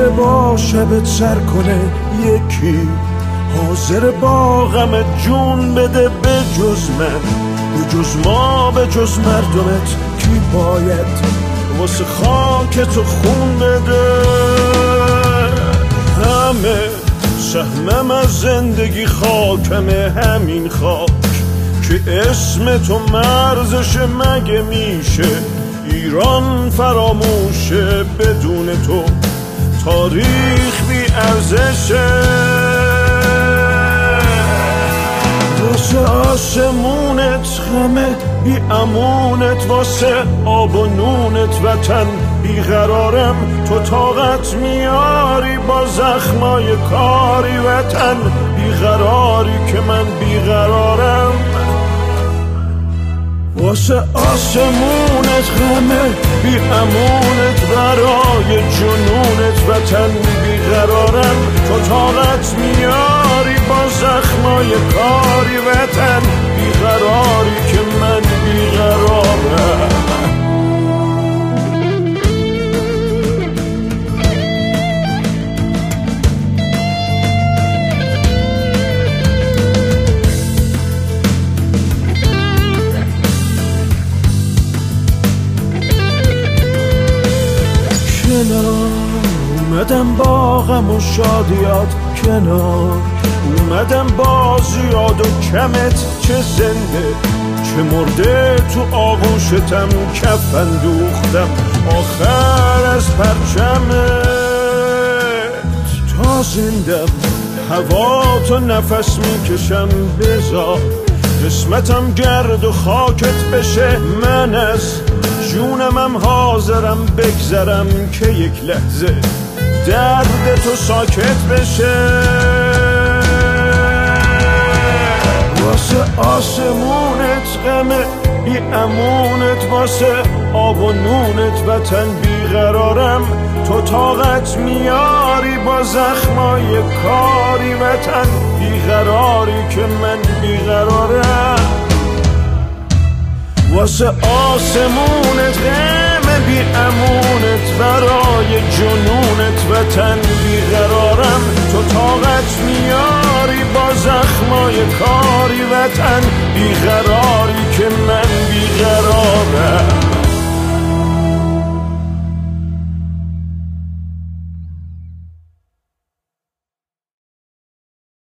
بره با شبت سر کنه یکی، حاضر با غم جون بده به جز من، به جز ما، به جز مردمت کی باید واسه خاک تو خون بده؟ همه سهمم از زندگی خاکمه، همین خاک که اسم تو مرزش مگه میشه ایران فراموشه؟ بدون تو تاریخ بی ارزشه. واسه آسمونت غمه بی امونت، واسه آب و نونت وطن بیقرارم، تو طاقت میاری با زخمای کاری وطن بیقراری که من بیقرارم. واسه آسمونت غمه بی امونت، برای جنونت وطن بیقرارم، تو طاقت میاری با زخمای کاری وطن بیقراری که من بیقرارم. اومدم با غم و شادیات کنار، اومدم با زیاد و کمت، چه زنده چه مرده تو آغوشتم کفن دوختم آخر از پرچمت. تا زندم هوا تو نفس میکشم، بذار قسمتم گرد و خاکت بشه، من از جونمم حاضرم بگذرم که یک لحظه درد تو ساکت بشه. واسه آسمونت غمه بی امونت، واسه آب و نونت وطن بیقرارم، تو طاقت میاری با زخمای کاری وطن بیقراری که من بیقرارم. واسه آسمونت غم بی امونت، برای جنونت وطن بیقرارم، تو طاقت میاری با زخمای کاری وطن بیقراری که من